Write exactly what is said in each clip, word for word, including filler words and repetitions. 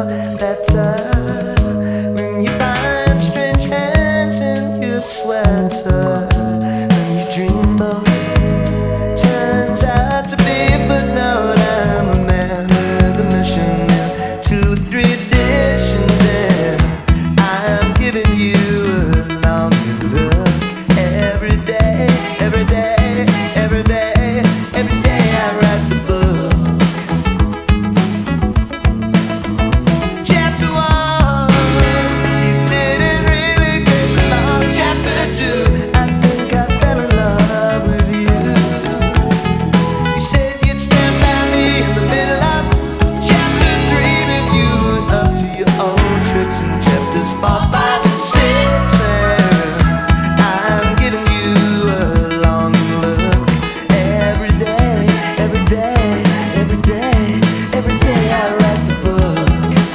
better when you find strange hands in your sweater. When you dream of it turns out to be, but now I'm a man with a mission and two or three editions, and I'm giving you a long look every day, every day, every day, every day I write the book. Chapter one, you didn't really get along. Chapter two, I think I fell in love with you. You said you'd stand by me in the middle of chapter three, with you were up to your own tricks in chapters four, five, and six. And I'm giving you a long look every day, every day, every day, every day I write the book.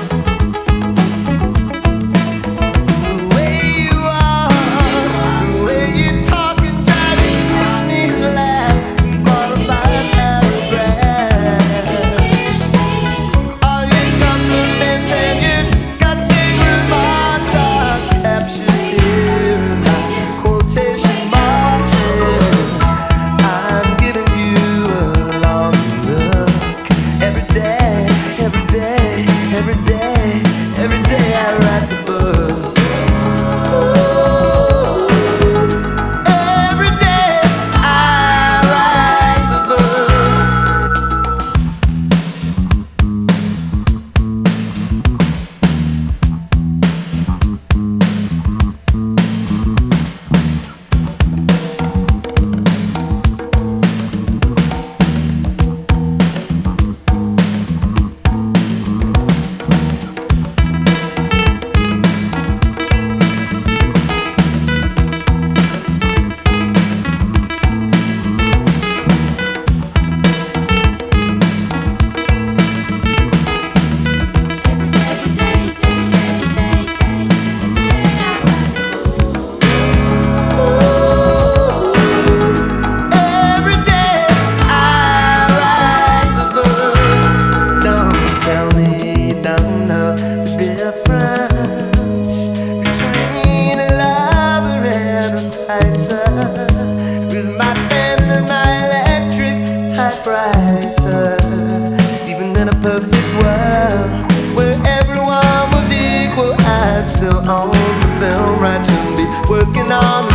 The way you are, the way you talk and try to kiss me and laugh and fall apart paragraphs. All your compliments and your cutting remarks are captured here in my quotation marks. And I'm giving you a long look every day, every day, every day, every day I write the book. Every day I write the book. Every day I write the book. Don't tell me you don't know the difference between a lover and a fighter. With my pen and my electric typewriter. Even in a perfect world where everyone was equal, I'd still own the film rights and be working on